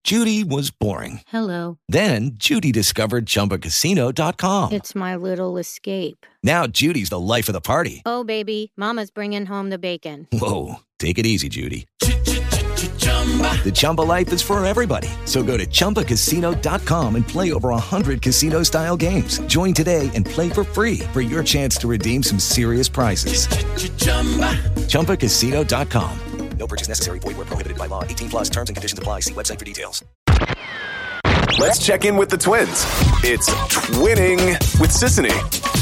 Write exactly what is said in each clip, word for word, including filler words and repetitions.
Judy was boring. Hello. Then Judy discovered Chumba Casino dot com. It's my little escape. Now Judy's the life of the party. Oh, baby, mama's bringing home the bacon. Whoa, take it easy, Judy. The Chumba life is for everybody. So go to Chumba Casino dot com and play over one hundred casino-style games. Join today and play for free for your chance to redeem some serious prizes. Chumba Casino dot com. No purchase necessary. Void where prohibited by law. eighteen plus terms and conditions apply. See website for details. Let's check in with the twins. It's Twinning with Sissany.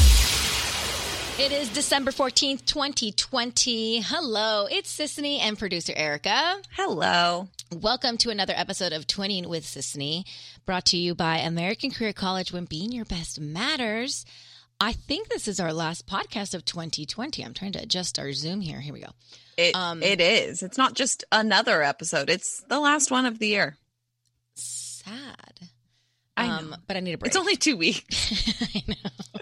It is December fourteenth, twenty twenty. Hello, it's Sissany and producer Erica. Hello. Welcome to another episode of Twinning with Sissany, brought to you by American Career College, when being your best matters. I think this is our last podcast of twenty twenty. I'm trying to adjust our Zoom here. Here we go. It, um, it is. It's not just another episode. It's the last one of the year. Sad. I um, know. But I need a break. It's only two weeks. I know.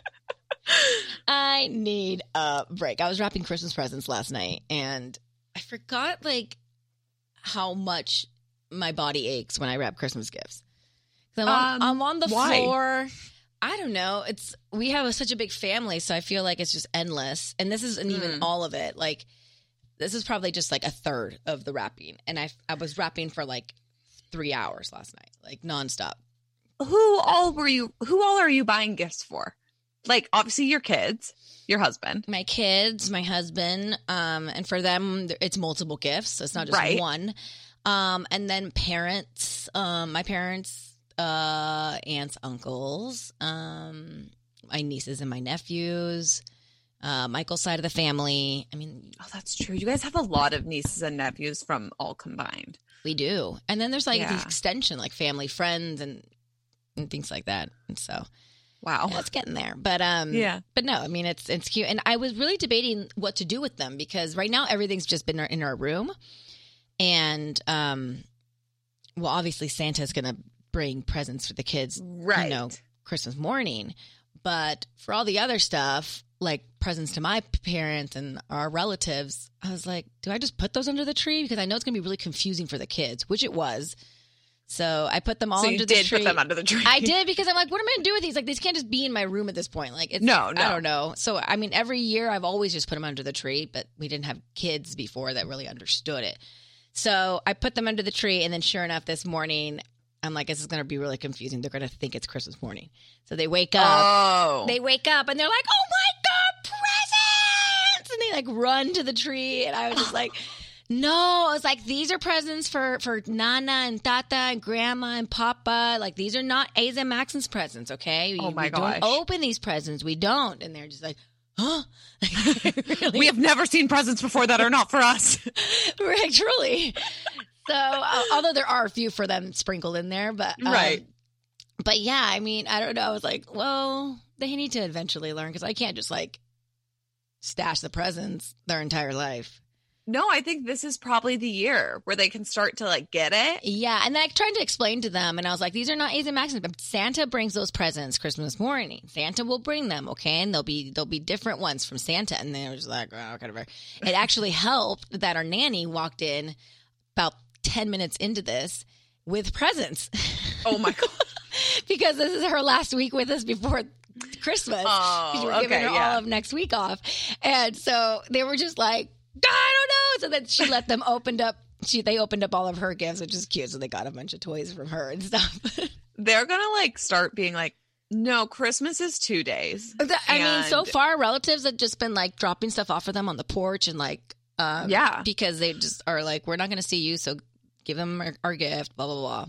I need a break. I was wrapping Christmas presents last night, and I forgot, like, how much my body aches when I wrap Christmas gifts. I'm on, Um, I'm on the why? floor. I don't know. It's we have a, such a big family, so I feel like it's just endless. And this isn't even Mm. all of it. Like, this is probably just like a third of the wrapping. And I I was wrapping for like three hours last night, like nonstop. Who all were you? Who all are you buying gifts for? Like, obviously, your kids, your husband. My kids, my husband, um, and for them, it's multiple gifts. So it's not just Right. one. Um, and then parents, um, my parents, uh, aunts, uncles, um, my nieces and my nephews, uh, Michael's side of the family. I mean, Oh, that's true. You guys have a lot of nieces and nephews from all combined. we do. And then there's like Yeah. the extension, like family, friends, and, and things like that. And so. Wow. Yeah, it's getting there, but um, Yeah. But no, I mean it's it's cute, and I was really debating what to do with them because right now everything's just been in our room, and um, well, obviously Santa's gonna bring presents for the kids, Right. You know, Christmas morning, but for all the other stuff, like presents to my parents and our relatives, I was like, do I just put those under the tree because I know it's gonna be really confusing for the kids, which it was. So I put them all So under you the did tree. put them under the tree. I did because I'm like, what am I going to do with these? Like, these can't just be in my room at this point. Like, it's, No, no. I don't know. So, I mean, every year I've always just put them under the tree, but we didn't have kids before that really understood it. So I put them under the tree, and then sure enough, this morning, I'm like, this is going to be really confusing. They're going to think it's Christmas morning. So they wake up. Oh. They wake up, and they're like, oh my God, presents! And they like run to the tree, and I was just like... No, I was like, these are presents for, for Nana and Tata and Grandma and Papa. Like, these are not Aza and Maxon's presents, okay? We, Oh, my we gosh. don't open these presents. We don't. And they're just like, huh? Really? We have never seen presents before that are not for us. Right, truly. So, uh, although there are a few for them sprinkled in there, but um, Right. But yeah, I mean, I don't know. I was like, well, they need to eventually learn because I can't just like stash the presents their entire life. No, I think this is probably the year where they can start to like get it. Yeah, and then I tried to explain to them, and I was like, these are not A's and Max's, but Santa brings those presents Christmas morning. Santa will bring them, okay? And they'll be they'll be different ones from Santa. And they were just like, oh, whatever. It actually helped that our nanny walked in about ten minutes into this with presents. Oh, my God. Because this is her last week with us before Christmas. Oh, Because we're giving okay, her yeah. all of next week off. And so they were just like, I don't know. So then she let them opened up. She they opened up all of her gifts, which is cute. So they got a bunch of toys from her and stuff. They're going to like start being like, no, Christmas is two days. I mean, so And- far relatives have just been like dropping stuff off for them on the porch and like, um, Yeah. because they just are like, we're not going to see you, so give them our, our gift. Blah blah blah.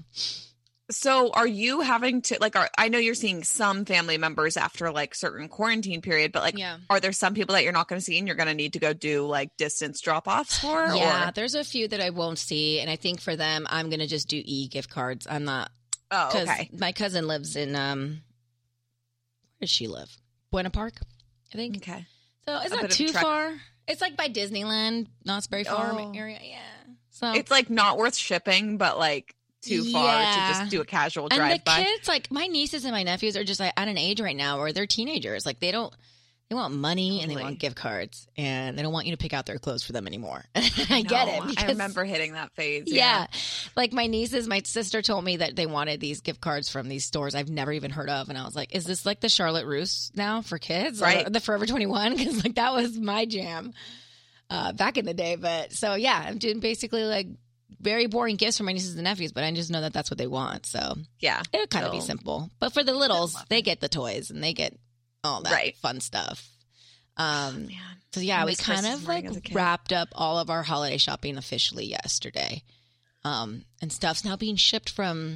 So are you having to like, are, I know you're seeing some family members after like certain quarantine period, but like, Yeah. are there some people that you're not going to see and you're going to need to go do like distance drop offs for? Yeah, Or? there's a few that I won't see, and I think for them, I'm going to just do e gift cards. I'm not. Oh, Because okay. my cousin lives in, um, where does she live? Buena Park, I think. Okay. So it's A not bit of a too trek. far. It's like by Disneyland, Knott's Berry Farm Oh. area. Yeah. So It's like not worth shipping, but like too far Yeah. to just do a casual and drive the by. kids, like my nieces and my nephews, are just like at an age right now where they're teenagers. Like they don't, They want money and they Totally. want gift cards, and they don't want you to pick out their clothes for them anymore. I get it. No, Because, I remember hitting that phase. yeah. Like my nieces, my sister told me that they wanted these gift cards from these stores I've never even heard of. And I was like, is this like the Charlotte Russe now for kids? Right. Or the Forever twenty-one? Because like that was my jam uh, back in the day. But so, yeah, I'm doing basically like very boring gifts for my nieces and nephews, but I just know that that's what they want. So Yeah. it'll kind of be So- simple. But for the littles, they get the toys and they get all that Right. fun stuff. Um, Man. so yeah, I we miss kind Christmas of morning like as a kid. wrapped up all of our holiday shopping officially yesterday. Um, and stuff's now being shipped from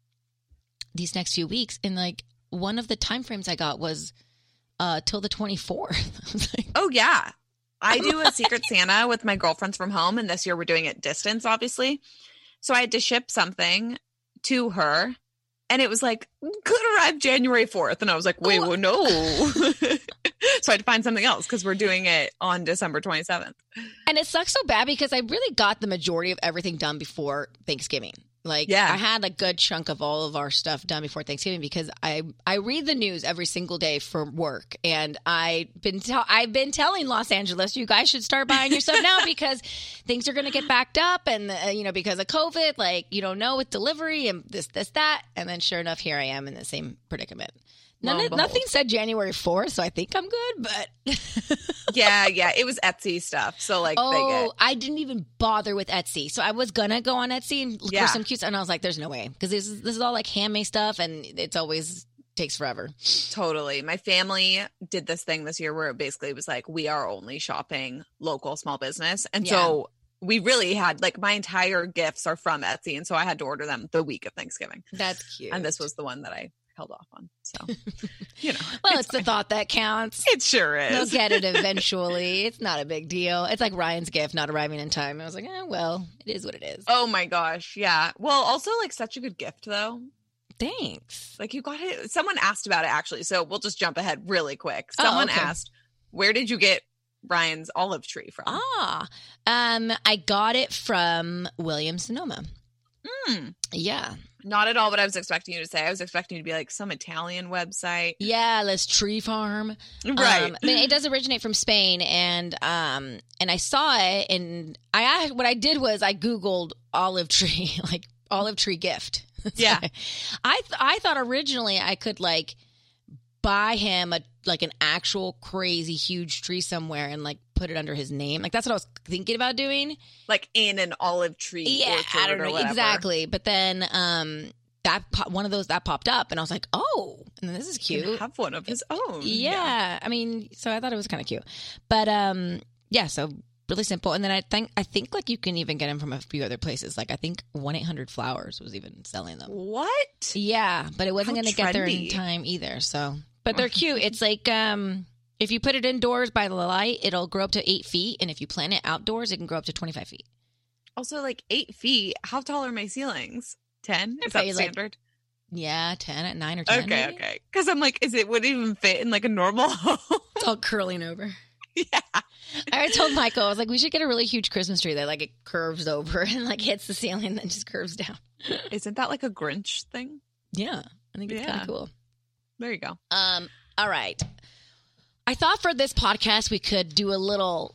these next few weeks. And like one of the time frames I got was uh till the twenty-fourth. I was like, Oh, yeah. I do a Secret Santa with my girlfriends from home, and this year we're doing it distance, obviously. So I had to ship something to her, and it was like, could arrive January fourth. And I was like, wait, Oh. well, no. So I had to find something else because we're doing it on December twenty-seventh. and it sucks so bad because I really got the majority of everything done before Thanksgiving. Like, Yeah. I had a good chunk of all of our stuff done before Thanksgiving because I I read the news every single day for work, and I been tell I've been telling Los Angeles, you guys should start buying your stuff now because things are going to get backed up, and uh, you know, because of COVID, like you don't know with delivery and this this that, and then sure enough, here I am in the same predicament. Lo None, and nothing behold. said January fourth, so I think I'm good, but Yeah, yeah. It was Etsy stuff. So, like, they oh, get. I didn't even bother with Etsy. So I was gonna go on Etsy and look Yeah. for some cute stuff, and I was like, "There's no way," because this is this is all like handmade stuff, and it's always takes forever. Totally. My family did this thing this year where it basically was like, we are only shopping local small business. And Yeah. so we really had, like, my entire gifts are from Etsy. And so I had to order them the week of Thanksgiving. That's cute. And this was the one that I held off on. So, you know. well, it's, the thought that counts. It sure They'll is. get it eventually. It's not a big deal. It's like Ryan's gift not arriving in time. I was like, eh, well, it is what it is. Oh my gosh. Yeah. Well, also, like, such a good gift, though. Thanks. Like, you got it. Someone asked about it, actually. So we'll just jump ahead really quick. Someone Oh, okay. asked, where did you get Ryan's olive tree from? Ah, um, I got it from Williams Sonoma. Hmm. Yeah. Not at all what I was expecting you to say. I was expecting you to be like some Italian website. Yeah, Les Tree Farm. Right. Um, I mean, it does originate from Spain, and um, and I saw it, and I what I did was I Googled olive tree, like olive tree gift. Yeah. I th- I thought originally I could like buy him a like an actual crazy huge tree somewhere and like put it under his name. Like that's what I was thinking about doing. Like in an olive tree. Yeah, orchard I don't or know whatever. exactly. But then um, that po- one of those that popped up, and I was like, oh, and this is He can cute. have one of his own. Yeah, I mean, so I thought it was kind of cute, but um, yeah, so really simple. And then I think I think like you can even get them from a few other places. Like I think one eight hundred Flowers was even selling them. What? Yeah, but it wasn't How going to get there in trendy. time either. So, but they're cute. It's like um, if you put it indoors by the light, it'll grow up to eight feet, and if you plant it outdoors, it can grow up to twenty five feet. Also, like eight feet. How tall are my ceilings? Ten? Is that probably, like, standard? Yeah, ten at nine or ten. Okay, maybe. okay. Because I'm like, is it would it even fit in like a normal home? It's all curling over. Yeah. I told Michael, I was like, we should get a really huge Christmas tree that like it curves over and like hits the ceiling and then just curves down. Isn't that like a Grinch thing? Yeah, I think it's Yeah. kind of cool. There you go. Um, all right. I thought for this podcast we could do a little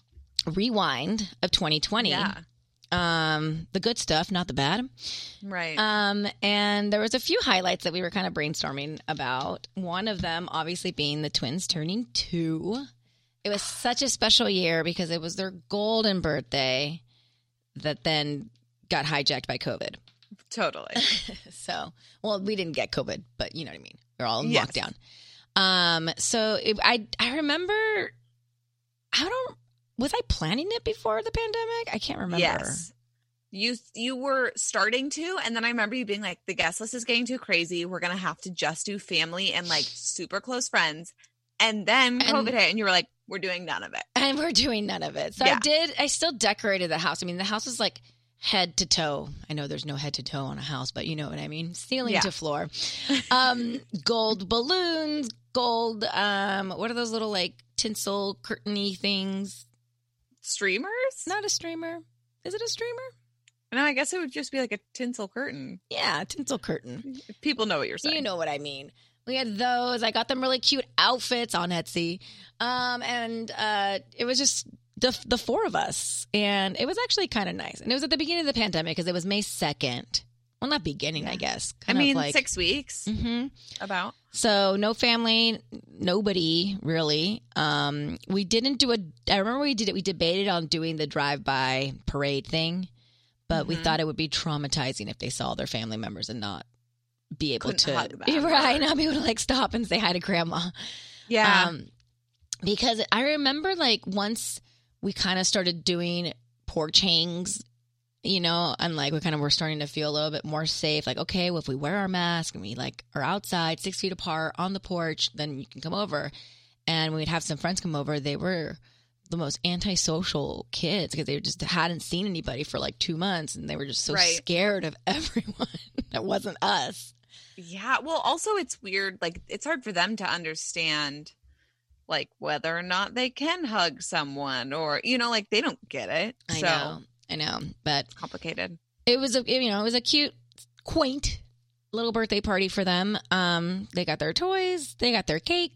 rewind of twenty twenty. Yeah. Um, the good stuff, not the bad. Right. Um, and there was a few highlights that we were kind of brainstorming about. One of them, obviously, being the twins turning two. It was such a special year because it was their golden birthday that then got hijacked by COVID. Totally. So, well, we didn't get COVID, but you know what I mean. We're all in Yes. lockdown. Um, so it, I I remember. I don't. Was I planning it before the pandemic? I can't remember. Yes. You you were starting to, and then I remember you being like, the guest list is getting too crazy. We're gonna have to just do family and like super close friends. And then And- COVID hit, and you were like, we're doing none of it. And we're doing none of it. So I Yeah. did. I still decorated the house. I mean, the house was like head to toe. I know there's no head to toe on a house, but you know what I mean. Ceiling Yeah. to floor. Um, gold balloons, gold. Um, what are those little like tinsel curtainy things? Streamers? Not a streamer. Is it a streamer? No, I guess it would just be like a tinsel curtain. Yeah, tinsel curtain. People know what you're saying. You know what I mean. We had those. I got them really cute outfits on Etsy. Um, and uh, it was just the the four of us. And it was actually kind of nice. And it was at the beginning of the pandemic because it was May second. Well, not beginning, yeah. I guess. Kind I mean, like, six weeks. Mm-hmm. About. So no family, nobody really. Um, we didn't do a, I remember we did it, we debated on doing the drive-by parade thing, but mm-hmm. we thought it would be traumatizing if they saw their family members and not be able Couldn't to, hug them, right, or... not be able to like stop and say hi to grandma. Yeah. Um, because I remember like once we kind of started doing porch hangs, you know, and like we kind of were starting to feel a little bit more safe. Like, okay, well, if we wear our mask and we like are outside six feet apart on the porch, then you can come over. And we'd have some friends come over. They were the most antisocial kids because they just hadn't seen anybody for like two months. And they were just so right. scared of everyone. That wasn't us. Yeah. Well, also it's weird. Like it's hard for them to understand like whether or not they can hug someone or, you know, like they don't get it. I so. know. I know, but complicated. It was a, you know, it was a cute, quaint little birthday party for them. Um, they got their toys, they got their cake.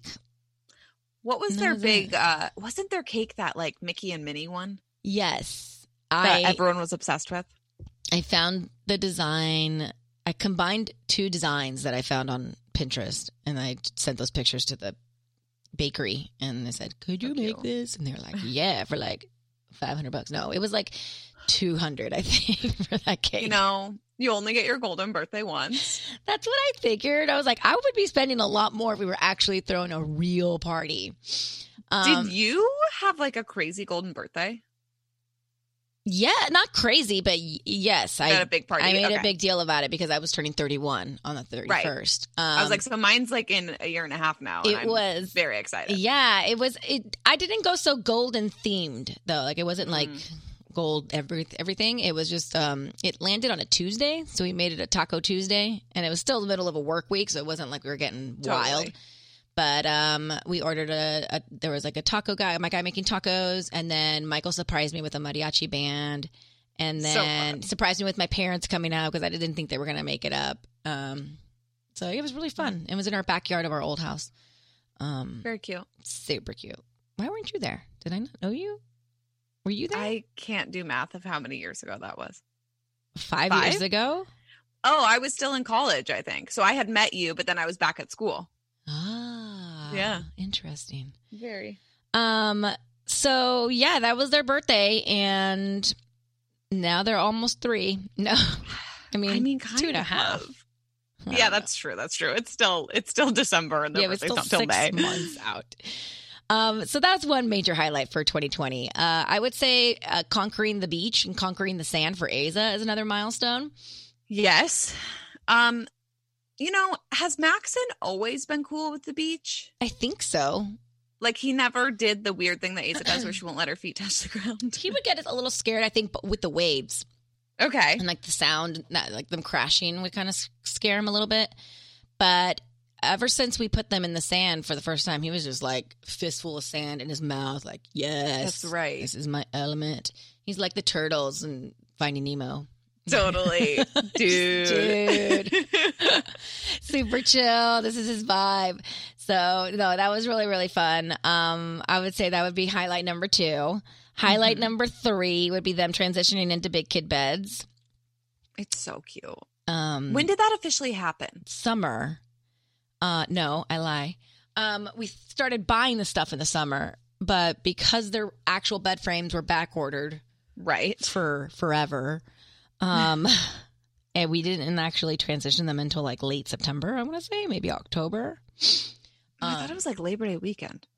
What was their big? Uh, wasn't their cake that like Mickey and Minnie one? Yes, that I. Everyone was obsessed with. I found the design. I combined two designs that I found on Pinterest, and I sent those pictures to the bakery, and they said, "Could you so make cute. this?" And they were like, "Yeah," for like five hundred bucks. No, it was like two hundred, I think, for that cake. You know, you only get your golden birthday once. That's what I figured. I was like, I would be spending a lot more if we were actually throwing a real party. Um, Did you have like a crazy golden birthday? Yeah, not crazy, but y- yes. I had a big party. I made Okay. a big deal about it because I was turning thirty-one on the thirty-first. Right. Um, I was like, so mine's like in a year and a half now. And it I'm was very excited. Yeah, it was. It. I didn't go so golden themed though. Like it wasn't like Mm. gold every everything. It was just. Um, it landed on a Tuesday, so we made it a Taco Tuesday, and it was still the middle of a work week, so it wasn't like we were getting Totally. wild. But um, we ordered a, a. There was like a taco guy, my guy making tacos, and then Michael surprised me with a mariachi band. And So then fun. surprised me with my parents coming out because I didn't think they were going to make it up. Um, so it was really fun. It was in our backyard of our old house. Um, Very cute. super cute. Why weren't you there? Did I not know you? Were you there? I can't do math of how many years ago that was. Five, Five? years ago? Oh, I was still in college, I think. So I had met you, but then I was back at school. Ah. Yeah. Interesting. Very. Um. So, yeah, that was their birthday. And now they're almost three. No. I mean, I mean, kind two and a of. half. I Yeah, don't know. that's true. That's true. It's still it's still December and the Yeah, it's birthday's still not till six May. months out. Um, so that's one major highlight for twenty twenty. Uh, I would say uh, conquering the beach and conquering the sand for Aza is another milestone. Yes. Um, you know, has Maxon always been cool with the beach? I think so. Like he never did the weird thing that Asa does where she won't let her feet touch the ground. He would get a little scared, I think, with the waves Okay. and like the sound, not, like them crashing would kind of scare him a little bit. But ever since we put them in the sand for the first time, he was just like fistful of sand in his mouth, like, yes, That's right. This is my element. He's like the turtles in Finding Nemo. Totally. Dude. Dude. Super chill. This is his vibe. So, no, that was really, really fun. Um, I would say that would be highlight number two. Highlight Mm-hmm. number three would be them transitioning into big kid beds. It's so cute. Um, When did that officially happen? Summer. Uh, no, I lie. Um, we started buying the stuff in the summer, but because their actual bed frames were back ordered Right. for forever, um, and we didn't actually transition them until like late September, I want to say, maybe October. Oh, I thought it was like Labor Day weekend.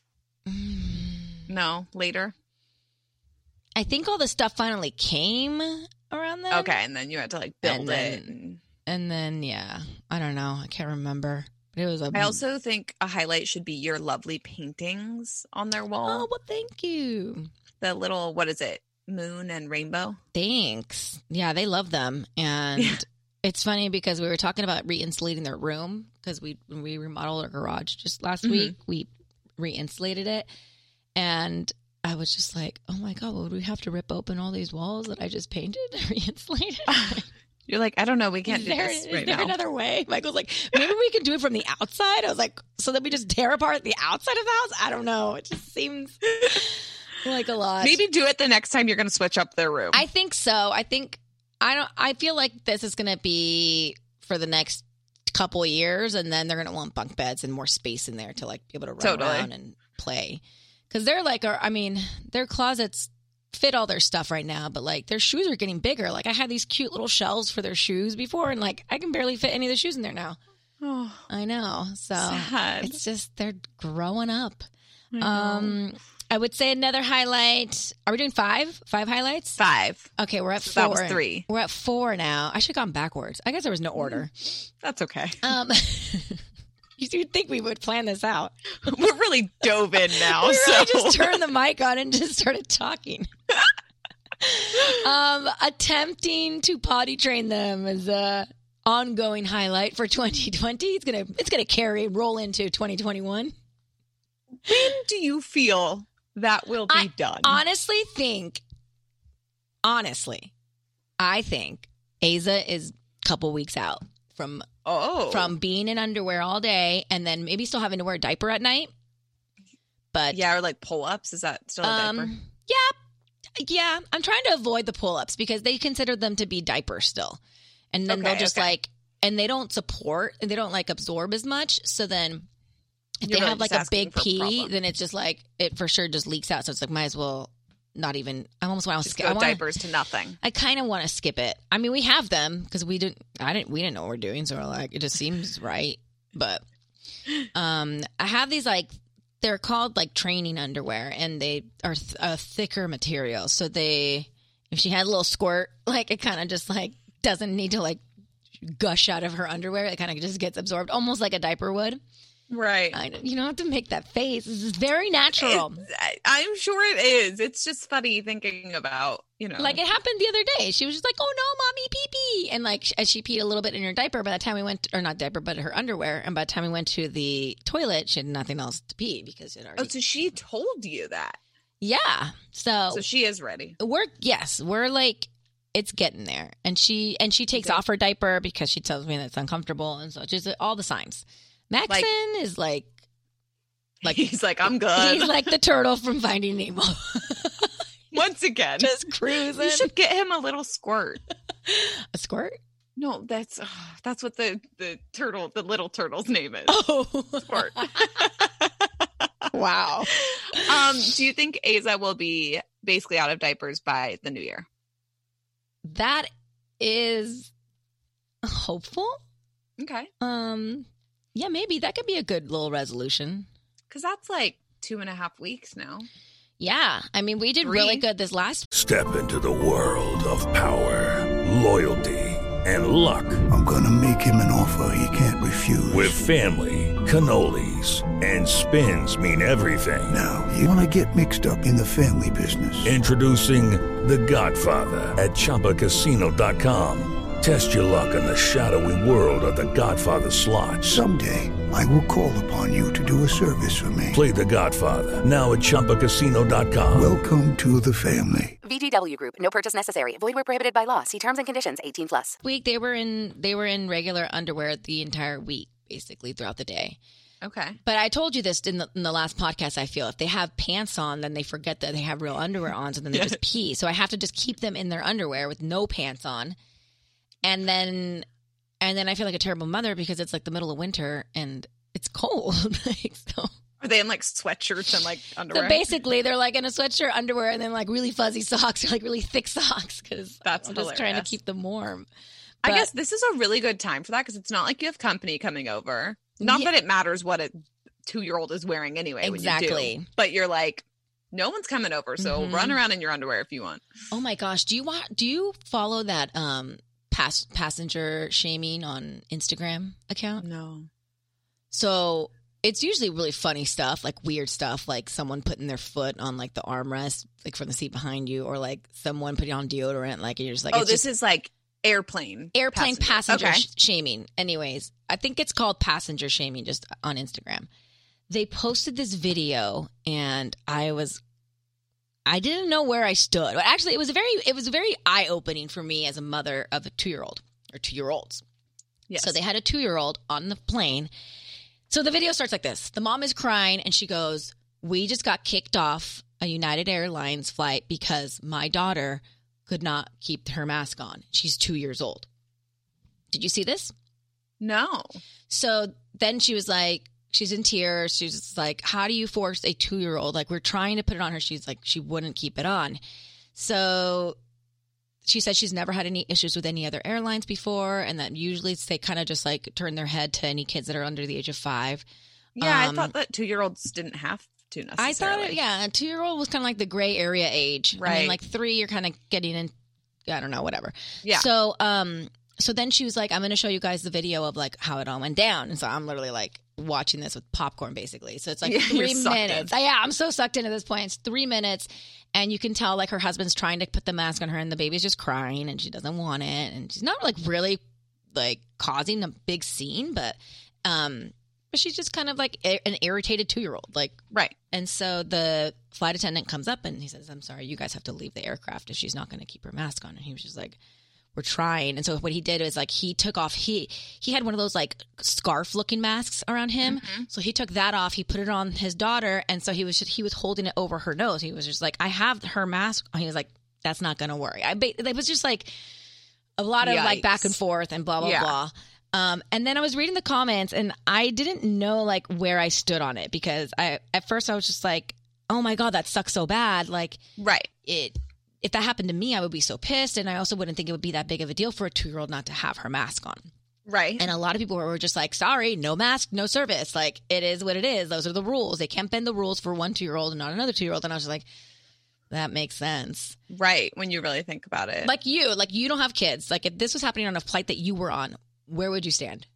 No, later. I think all the stuff finally came around then. Okay, and then you had to like build And it. then- and- And then, yeah, I don't know. I can't remember. But it was a. I also think a highlight should be your lovely paintings on their wall. Oh, well, thank you. The little, what is it? Moon and rainbow. Thanks. Yeah, they love them. And Yeah. it's funny because we were talking about re-insulating their room because we when we remodeled our garage just last Mhm. week, we re-insulated it. And I was just like, oh my God, would we have to rip open all these walls that I just painted and re-insulated? You're like, I don't know. We can't is do there, this is right there now. another way? Michael's like, maybe we can do it from the outside. I was like, so that we just tear apart the outside of the house? I don't know. It just seems like a lot. Maybe do it the next time you're going to switch up their room. I think so. I think I don't. I feel like this is going to be for the next couple of years, and then they're going to want bunk beds and more space in there to like be able to run Totally. around and play. Because they're like, are, I mean, their closets fit all their stuff right now, but like their shoes are getting bigger. Like I had these cute little shelves for their shoes before, and like I can barely fit any of the shoes in there now. Oh, I know. So sad. it's just they're growing up. I know. Um, I would say another highlight. Are we doing five? Five highlights? Five. Okay, we're at So four. that was three. We're at four now. I should have gone backwards. I guess there was no order. That's okay. Um, you'd think we would plan this out. We're really dove in now. We so really just turned the mic on and just started talking. um, attempting to potty train them is a ongoing highlight for twenty twenty. It's gonna it's gonna carry roll into twenty twenty-one. When do you feel that will be I done? honestly think, honestly, I think Aza is a couple weeks out from oh, from being in underwear all day and then maybe still having to wear a diaper at night. But yeah, or like pull-ups. Is that still a diaper? um, yeah, yeah. I'm trying to avoid the pull-ups because they consider them to be diapers still, and then Okay, they'll just okay. like, and they don't support, and they don't like absorb as much. So then, if You're they really have like just a asking big for a pee, problem. then it's just like it for sure just leaks out. So it's like might as well not even. I almost want to Just skip. go I wanna, diapers to nothing. I kind of want to skip it. I mean, we have them because we didn't. I didn't. We didn't know what we're doing, so we're like, it just seems right. But um, I have these like they're called like training underwear, and they are th- a thicker material. So they, if she had a little squirt, like it kind of just like doesn't need to like gush out of her underwear. It kind of just gets absorbed, almost like a diaper would. Right. I, you don't have to make that face. This is very natural. It's- I, I'm sure it is. It's just funny thinking about, you know. Like it happened the other day. She was just like, "Oh no, mommy, pee pee," and like as she peed a little bit in her diaper. By the time we went, or not diaper, but her underwear, and by the time we went to the toilet, she had nothing else to pee because it already. Oh, so she told you that. Yeah. So, So she is ready. we're yes, we're like it's getting there, and she and she takes off her diaper because she tells me that it's uncomfortable, and so just all the signs. Maxon Like- is like like He's like, I'm good. he's like the turtle from Finding Nemo, Once again. just cruising. You should get him a little squirt. A squirt. No, that's oh, that's what the, the turtle, the little turtle's name is. Oh, Squirt. wow. Um, do you think Aza will be basically out of diapers by the new year? That is hopeful. Okay. Um, yeah, maybe that could be a good little resolution. Because that's like two and a half weeks now. Yeah, I mean, we did Three. really good this last. Step into the world of power, loyalty, and luck. I'm gonna make him an offer he can't refuse. With family, cannolis, and spins mean everything. Now, you wanna get mixed up in the family business. Introducing The Godfather at Chumba Casino dot com. Test your luck in the shadowy world of The Godfather slot. Someday, I will call upon you to do a service for me. Play The Godfather now at Chumba Casino dot com. Welcome to the family. V G W Group. No purchase necessary. Void where prohibited by law. See terms and conditions. eighteen plus. Week they were in they were in regular underwear the entire week, basically throughout the day. Okay. But I told you this in the, in the last podcast. I feel if they have pants on, then they forget that they have real underwear on, so then they Yeah. just pee. So I have to just keep them in their underwear with no pants on, and then and then I feel like a terrible mother because it's like the middle of winter and it's cold. like, so. Are they in like sweatshirts and like So underwear? basically, they're like in a sweatshirt, underwear, and then like really fuzzy socks or like really thick socks because That's I'm just trying to hilarious. keep them warm. I But- guess this is a really good time for that because it's not like you have company coming over. Not Yeah. that it matters what a two-year-old is wearing anyway. When you Exactly. do. But you're like, no one's coming over, so Mhm. run around in your underwear if you want. Oh my gosh, do you want? Do you follow that um pass, passenger shaming on Instagram account? No. So it's usually really funny stuff, like weird stuff, like someone putting their foot on like the armrest, like from the seat behind you, or like someone putting on deodorant, like and you're just like, Oh, it's this just is like airplane. airplane passenger, Okay. sh- shaming. Anyways, I think it's called passenger shaming just on Instagram. They posted this video, and I was. I didn't know where I stood. But actually, it was a very, it was very eye opening for me as a mother of a two year old. or two-year-olds. Yes. So they had a two-year-old on the plane. So the video starts like this. The mom is crying, and she goes, we just got kicked off a United Airlines flight because my daughter could not keep her mask on. She's two years old. Did you see this? No. So then she was like, she's in tears. She's just like, how do you force a two-year-old? Like, we're trying to put it on her. She's like, she wouldn't keep it on. So she said she's never had any issues with any other airlines before, and that usually they kind of just like turn their head to any kids that are under the age of five. Yeah, Um, I thought that two-year-olds didn't have to necessarily. I thought, it, yeah, a two-year-old was kind of like the gray area age. I mean, Right. like three, you're kind of getting in, I don't know, whatever. Yeah. So, um, so then she was like, I'm going to show you guys the video of like how it all went down. And so I'm literally like watching this with popcorn, basically. So it's like Yeah, you're three sucked minutes. in. Yeah, I'm so sucked into this point. It's three minutes. And you can tell like her husband's trying to put the mask on her, and the baby's just crying, and she doesn't want it. And she's not like really like causing a big scene, but, um, but she's just kind of like a- an irritated two-year-old. Like, Right. and so the flight attendant comes up and he says, I'm sorry, you guys have to leave the aircraft if she's not going to keep her mask on. And he was just like, we're trying. And so what he did is like he took off, he he had one of those like scarf looking masks around him. Mm-hmm. So he took that off, he put it on his daughter. And so he was just, he was holding it over her nose. He was just like, I have her mask. And he was like, that's not going to worry. I ba- It was just like a lot of like Yikes. back and forth and blah, blah, Yeah. blah. Um, and then I was reading the comments, and I didn't know like where I stood on it, because I at first I was just like, oh my God, that sucks so bad. Like, Right. it, if that happened to me, I would be so pissed. And I also wouldn't think it would be that big of a deal for a two-year-old not to have her mask on. Right. And a lot of people were just like, sorry, no mask, no service. Like, it is what it is. Those are the rules. They can't bend the rules for one two-year-old and not another two-year-old. And I was just like, that makes sense. Right. When you really think about it. Like you, like you don't have kids. Like if this was happening on a flight that you were on, where would you stand?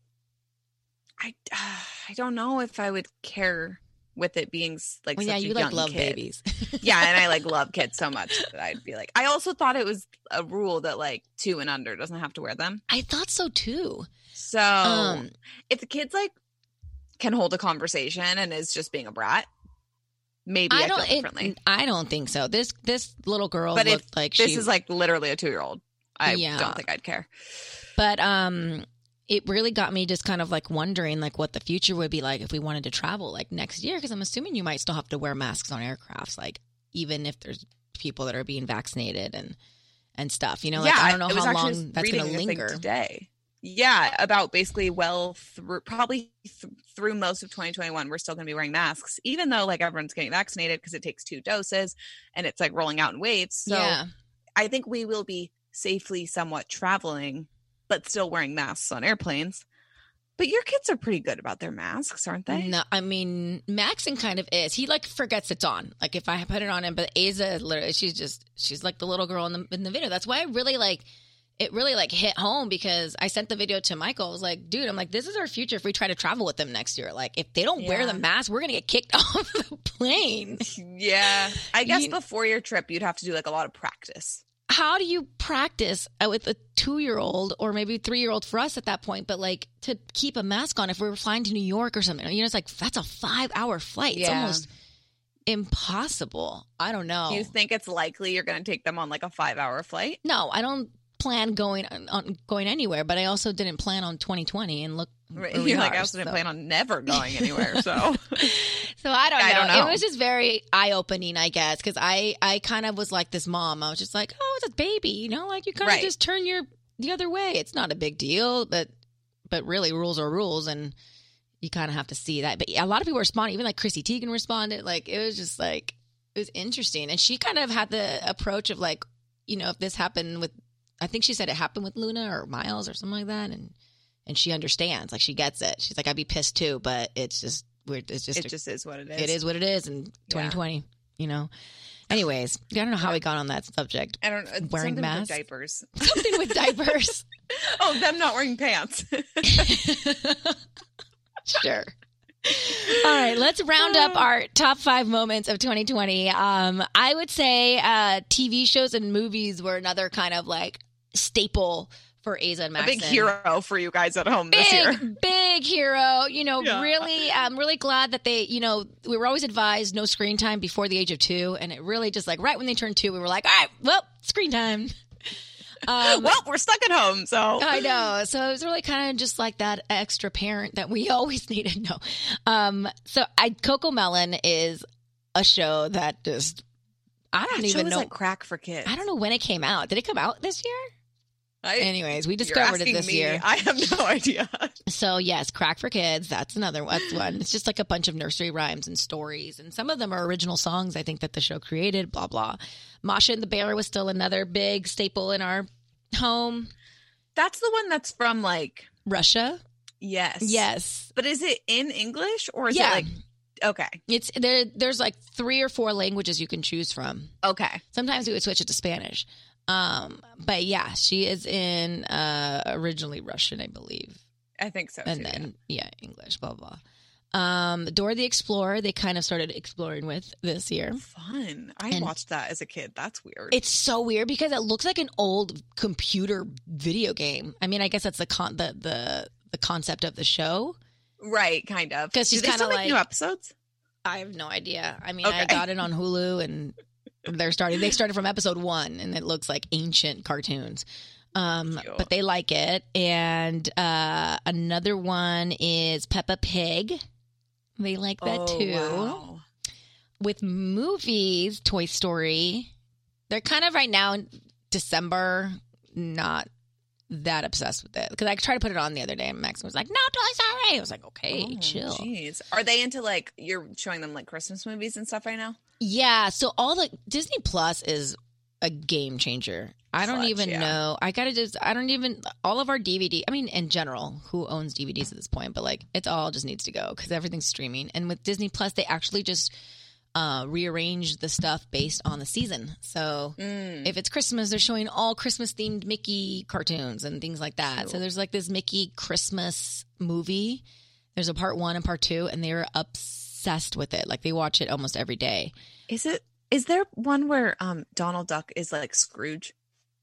I, uh, I don't know if I would care with it being s- like Well, such yeah, a you young like love kid. babies. Yeah, and I like love kids so much that I'd be like, I also thought it was a rule that like two and under doesn't have to wear them. I thought so too. So Um, if the kid's like can hold a conversation and is just being a brat, maybe I, I don't. feel differently. It, I don't think so. This this little girl But if looked like this she. is like literally a two year old, I Yeah. don't think I'd care. but um, it really got me just kind of like wondering like what the future would be like if we wanted to travel like next year, because I'm assuming you might still have to wear masks on aircrafts, like even if there's people that are being vaccinated and and stuff. You know, like yeah, I don't know I was how actually long that's reading going to a thing linger. today. Yeah, about basically well through probably th- through most of twenty twenty-one, we're still going to be wearing masks, even though like everyone's getting vaccinated because it takes two doses and it's like rolling out in waves. So Yeah. I think we will be safely somewhat traveling, but still wearing masks on airplanes. But your kids are pretty good about their masks, aren't they? No, I mean Maxon kind of is. He like forgets it's on. Like if I put it on him, but Aza literally, she's just she's like the little girl in the in the video. That's why I really like. It really like hit home, because I sent the video to Michael. I was like, dude, I'm like, this is our future if we try to travel with them next year. Like, if they don't wear Yeah. the mask, we're going to get kicked off the plane. Yeah. I guess You- before your trip, you'd have to do like a lot of practice. How do you practice uh, with a two-year-old or maybe three-year-old for us at that point, but like to keep a mask on if we were flying to New York or something? You know, it's like, that's a five-hour flight. It's Yeah. almost impossible. I don't know. Do you think it's likely you're going to take them on like a five hour flight? No, I don't plan going on, on going anywhere, but I also didn't plan on twenty twenty, and look Right. where we You're like, are, I also didn't so. plan on never going anywhere. So So I don't know. I don't know. It was just very eye opening, I guess, because I I kind of was like this mom. I was just like, oh, it's a baby, you know, like you kind of Right. just turn your the other way. It's not a big deal, but but really rules are rules, and you kind of have to see that. But a lot of people responded, even like Chrissy Teigen responded. Like it was just like it was interesting, and she kind of had the approach of like, you know, if this happened with, I think she said it happened with Luna or Miles or something like that, and and she understands, like she gets it. She's like, I'd be pissed too, but it's just weird. It's just it just is what it is. it is what it is in twenty twenty, you know. Anyways, I don't know how we got on that subject. I don't know. Wearing something masks? with diapers. Something with diapers. Oh, them not wearing pants. Sure. All right, let's round up our top five moments of twenty twenty. Um, I would say uh, T V shows and movies were another kind of like staple for Aza and A Maxon. big hero for you guys at home this year. Big, big hero. You know, Yeah. really, I'm really glad that they, you know, we were always advised no screen time before the age of two. And it really just like right when they turned two, we were like, all right, well, screen time. Um, well, we're stuck at home, so I know. So it was really kind of just like that extra parent that we always needed. No. Um, so I Coco Melon is a show that just I don't that even show is know. like crack for kids. I don't know when it came out. Did it come out this year? I, Anyways, we you're discovered it asking this me. year. I have no idea. So yes, Crack for Kids. That's another that's one. It's just like a bunch of nursery rhymes and stories, and some of them are original songs. I think that the show created. Blah blah. Masha and the Bear was still another big staple in our home. That's the one that's from like Russia. Yes. Yes. But is it in English or is Yeah. it like okay? It's there. There's like three or four languages you can choose from. Okay. Sometimes we would switch it to Spanish. Um, but yeah, she is in uh, originally Russian, I believe. I think so. And too, then, yeah. yeah, English, blah, blah. Um, Dora the Explorer, they kind of started exploring with this year. Fun. I And- watched that as a kid. That's weird. It's so weird because it looks like an old computer video game. I mean, I guess that's the con- the, the, the concept of the show. right, kind of. 'Cause she's Do they kinda still make like- new episodes? I have no idea. I mean, I Okay. got it on Hulu and they're starting, they started from episode one and it looks like ancient cartoons. Um, Cute. but they like it. And, uh, another one is Peppa Pig. They like that Oh, too. wow. With movies, Toy Story, they're kind of right now in December, not that obsessed with it. Because I tried to put it on the other day and Max was like, no, Toy Story. I was like, okay, Oh, chill. Jeez. Are they into like, you're showing them like Christmas movies and stuff right now? Yeah, so all the Disney Plus is a game changer. I don't Clutch, even yeah. know. I gotta just, I don't even, all of our D V D, I mean, in general, who owns D V Ds at this point, but like, it's all just needs to go because everything's streaming. And with Disney Plus, they actually just uh, rearrange the stuff based on the season. So Mm. if it's Christmas, they're showing all Christmas themed Mickey cartoons and things like that. So there's like this Mickey Christmas movie. There's a part one and part two, and they're obsessed with it. Like they watch it almost every day. Is it, is there one where um Donald Duck is like Scrooge?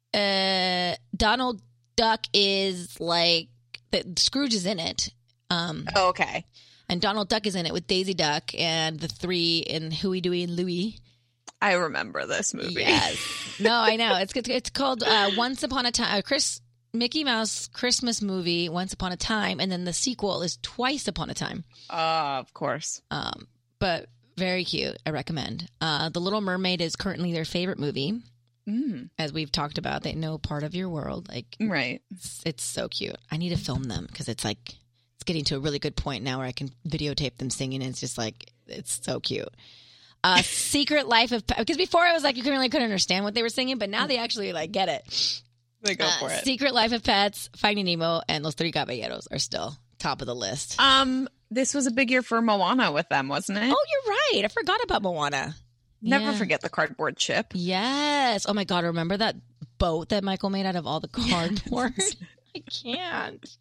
Uh, Donald Duck is like the, Scrooge is in it. Um, Oh, okay. and Donald Duck is in it with Daisy Duck and the three in Huey, Dewey, and Louie. I remember this movie. Yes. No, I know. It's it's called uh, Once Upon a Time. Uh, Chris Mickey Mouse Christmas movie, Once Upon a Time, and then the sequel is Twice Upon a Time. Uh, of course. Um, but very cute. I recommend. Uh, The Little Mermaid is currently their favorite movie. Mm. As we've talked about, they know part of your world. Like Right. it's, it's so cute. I need to film them because it's like it's getting to a really good point now where I can videotape them singing. And it's just like it's so cute. Uh, Secret Life of Pets. Because before I was like you couldn't really couldn't understand what they were singing, but now they actually like get it. They go Uh, for it. Secret Life of Pets, Finding Nemo, and Los Three Caballeros are still top of the list. Um, this was a big year for Moana with them, wasn't it? Oh, you're right. I forgot about Moana. Never Yeah. forget the cardboard ship. Yes. Oh my God. Remember that boat that Michael made out of all the cardboard? I can't.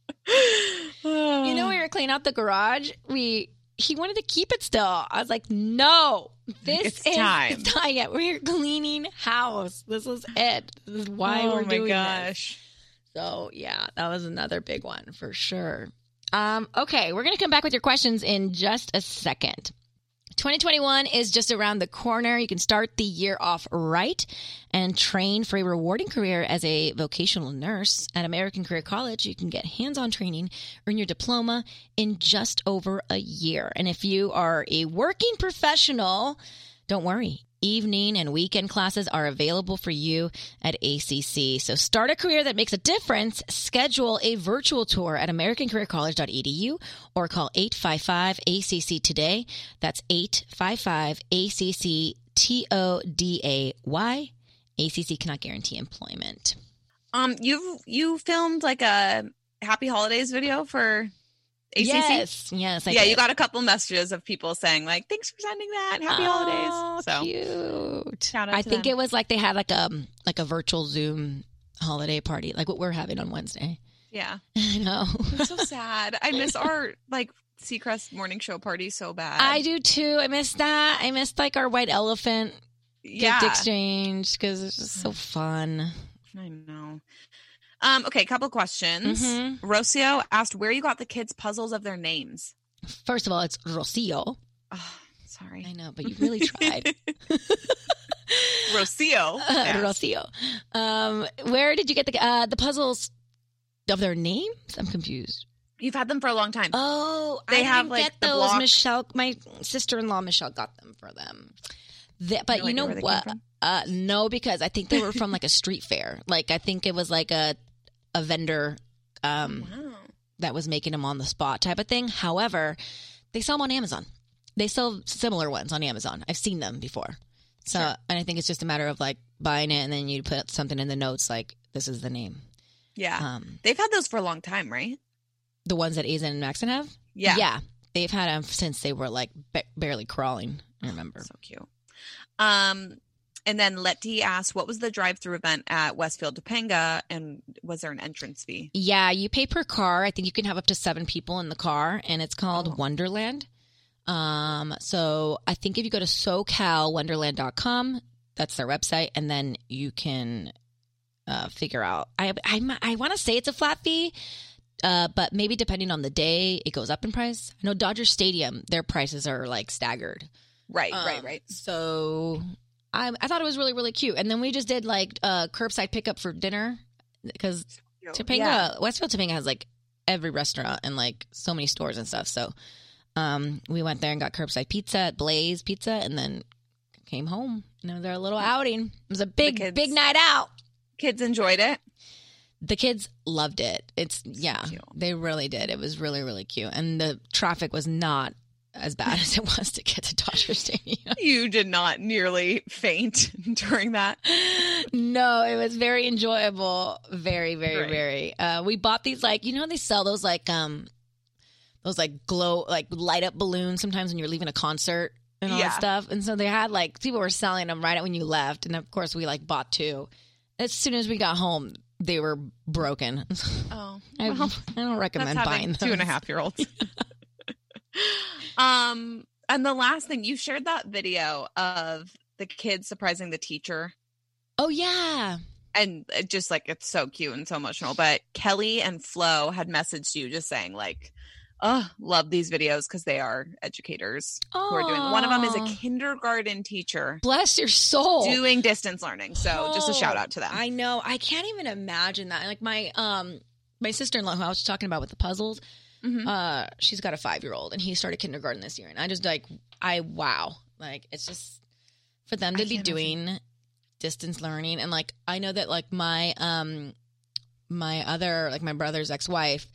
You know, we were cleaning out the garage. We he wanted to keep it still. I was like, no, this It's is time. It's time yet. We're cleaning house. This is it. This is why oh we're my doing gosh. this. So yeah, that was another big one for sure. Um, okay, we're gonna come back with your questions in just a second. twenty twenty-one is just around the corner. You can start the year off right and train for a rewarding career as a vocational nurse. At American Career College, you can get hands-on training, earn your diploma in just over a year. And if you are a working professional, don't worry. Evening and weekend classes are available for you at A C C. So start a career that makes a difference. Schedule a virtual tour at american career college dot e d u or call eight five five A C C today. That's eight five five A C C T O D A Y. A C C cannot guarantee employment. Um, you you filmed like a Happy Holidays video for A C C? Yes, yes. I yeah, did. you got a couple messages of people saying like, "Thanks for sending that. Happy Oh, holidays." So cute. Shout out I to think them. it was like they had like a like a virtual Zoom holiday party, like what we're having on Wednesday. yeah, I know. I'm so sad. I miss our like Seacrest morning show party so bad. I do too. I missed that. I missed like our white elephant yeah, gift exchange because it's just so fun. I know. Um, okay, couple questions. Mhm. Rocio asked where you got the kids' puzzles of their names. First of all, it's Rocio. Oh, Sorry. I know, but you really tried. Rocio. Uh, Rocio. Um, where did you get the uh, the puzzles of their names? I'm confused. You've had them for a long time. Oh, they I have didn't like get the those. block. Michelle, my sister-in-law Michelle got them for them. The, but No you idea know where they what? came from? Uh, no, because I think they were from like a street fair. Like I think it was like a a vendor um, Wow. that was making them on the spot type of thing. However, they sell them on Amazon. They sell similar ones on Amazon. I've seen them before. So, Sure. and I think it's just a matter of like buying it and then you put something in the notes like this is the name. Yeah. Um, They've had those for a long time, right? the ones that Azen and Maxon have. Yeah. Yeah. They've had them since they were like ba- barely crawling. I remember. So cute. Um, and then Letty asked, what was the drive-through event at Westfield Topanga, and was there an entrance fee? Yeah, you pay per car. I think you can have up to seven people in the car, and it's called Oh. Wonderland. Um, so I think if you go to so cal wonderland dot com, that's their website, and then you can uh, figure out. I I, I want to say it's a flat fee, uh, but maybe depending on the day, it goes up in price. I know Dodger Stadium, their prices are like staggered. Right, Um, right, right. So I, I thought it was really, really cute. And then we just did like uh, curbside pickup for dinner because Topanga, Yeah. Westfield Topanga has like every restaurant and like so many stores and stuff. So um, we went there and got curbside pizza at Blaze Pizza and then came home. And it was our little outing. It was a big, kids- big night out. Kids enjoyed it. The kids loved it. It's, yeah, cute. they really did. It was really, really cute. And the traffic was not as bad as it was to get to Dodger Stadium. You did not nearly faint during that. No, it was very enjoyable. Very, very, Great. very. Uh, we bought these like, you know how they sell those like um those like glow like light up balloons sometimes when you're leaving a concert and all Yeah. that stuff. And so they had like people were selling them right when you left, and of course we like bought two. As soon as we got home, they were broken. Oh, I, well, I don't recommend that's buying having those. two and a half year olds. um, and the last thing, you shared that video of the kids surprising the teacher, Oh yeah. and it just like it's so cute and so emotional. But Kelly and Flo had messaged you just saying like, "Oh, love these videos because they are educators who are doing." One of them is Aw. a kindergarten teacher Bless your soul. doing distance learning. So just a shout out to them. I know. I can't even imagine that. Like my um my sister-in-law who I was talking about with the puzzles, Mhm. uh, she's got a five-year-old and he started kindergarten this year. And I just like I wow. Like it's just for them to I be can't doing distance learning. And like I know that like my um my other like my brother's ex-wife,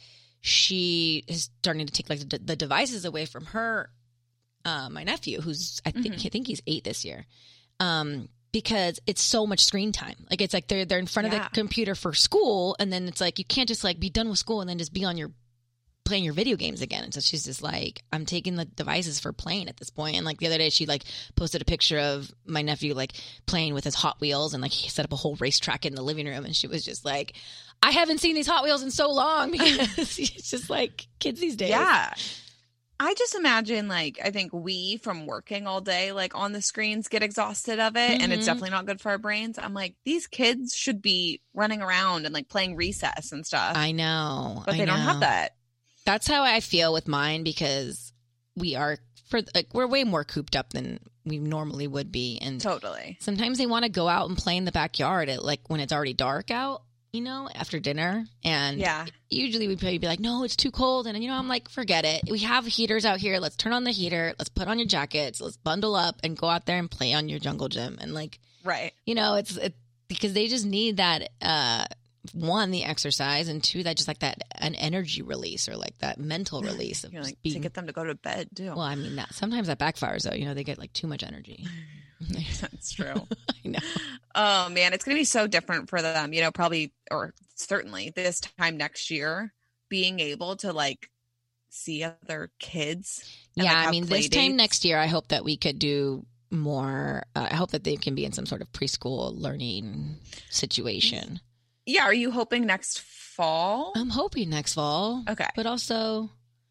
she is starting to take like the, the devices away from her uh, my nephew, who's I think Mhm. I think he's eight this year, um, because it's so much screen time. Like it's like they're they're in front of Yeah. the computer for school, and then it's like you can't just like be done with school and then just be on your playing your video games again. And so she's just like, I'm taking the devices for playing at this point. And like the other day, she like posted a picture of my nephew like playing with his Hot Wheels, and like he set up a whole racetrack in the living room, and she was just like, I haven't seen these Hot Wheels in so long because it's just like kids these days. Yeah. I just imagine, like, I think we from working all day, like on the screens, get exhausted of it. And it's Mhm. definitely not good for our brains. I'm like, these kids should be running around and like playing recess and stuff. I know, but I they don't have know. that. That's how I feel with mine because we are for like we're way more cooped up than we normally would be, and Totally. sometimes they want to go out and play in the backyard at like when it's already dark out, you know, after dinner. And Yeah. usually we'd probably be like, no, it's too cold. And, you know, I'm like, forget it. We have heaters out here. Let's turn on the heater. Let's put on your jackets. Let's bundle up and go out there and play on your jungle gym. And like, Right. you know, it's it, because they just need that, uh, one, the exercise, and two, that just like that an energy release or like that mental release of You're just like, being. to get them to go to bed too. Well, I mean, that, sometimes that backfires though. You know, they get like too much energy. That's true. I know. Oh man, it's going to be so different for them, you know, probably, or certainly this time next year, being able to like see other kids. and, Yeah, like, I have mean, play this time dates. next year, I hope that we could do more. Uh, I hope that they can be in some sort of preschool learning situation. Yeah. Are you hoping next fall? I'm hoping next fall. Okay. But also,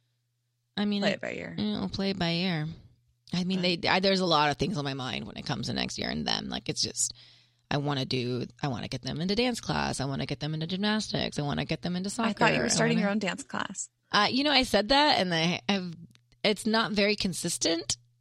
I mean, Play it by ear. You know, play it by ear. I mean, they. I, there's a lot of things on my mind when it comes to next year and them. Like, it's just, I want to do. I want to get them into dance class. I want to get them into gymnastics. I want to get them into soccer. I thought you were starting wanna, your own dance class. Uh, you know, I said that, and I have. It's not very consistent.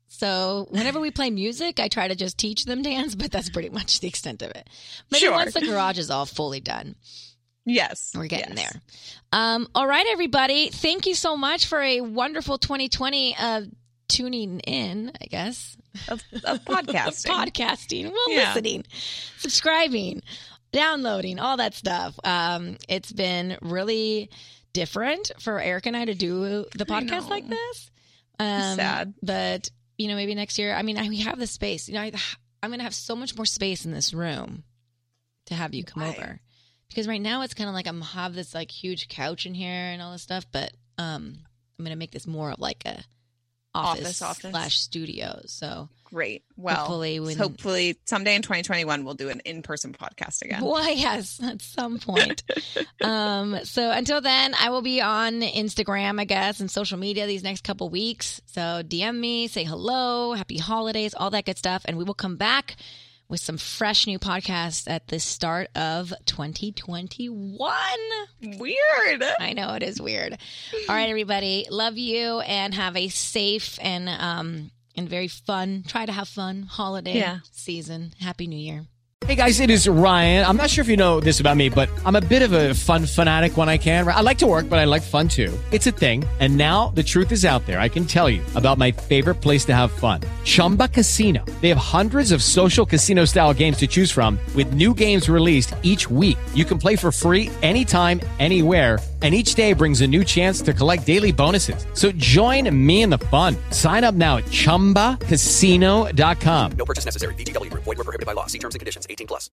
So whenever we play music, I try to just teach them dance, but that's pretty much the extent of it. Maybe Sure. once the garage is all fully done. Yes. We're getting yes. there. Um, all right, everybody. Thank you so much for a wonderful twenty twenty uh, tuning in, I guess. Of, of podcasting. Podcasting. Well, Yeah. listening, subscribing, downloading, all that stuff. Um, it's been really different for Eric and I to do the podcast like this. Um, Sad. But, you know, maybe next year, I mean, I, we have the space. You know, I, I'm going to have so much more space in this room to have you come Why? over. Because right now it's kind of like I'm have this like huge couch in here and all this stuff, but um, I'm going to make this more of like a office, Office, office. slash studio. So Great. Well, Hopefully hopefully, when- hopefully someday in twenty twenty-one, we'll do an in-person podcast again. Why, yes, at some point. um, so until then, I will be on Instagram, I guess, and social media these next couple weeks. So D M me, say hello, happy holidays, all that good stuff. And we will come back with some fresh new podcasts at the start of twenty twenty-one. Weird. I know, it is weird. All right, everybody. Love you and have a safe and um and very fun, try to have fun holiday Yeah. season. Happy New Year. Hey guys, it is Ryan. I'm not sure if you know this about me, but I'm a bit of a fun fanatic when I can. I like to work, but I like fun too. It's a thing. And now the truth is out there. I can tell you about my favorite place to have fun. Chumba Casino. They have hundreds of social casino style games to choose from with new games released each week. You can play for free anytime, anywhere. And each day brings a new chance to collect daily bonuses. So join me in the fun. Sign up now at chumba casino dot com. No purchase necessary. V G W Group. Void where prohibited by law. See terms and conditions. eighteen plus.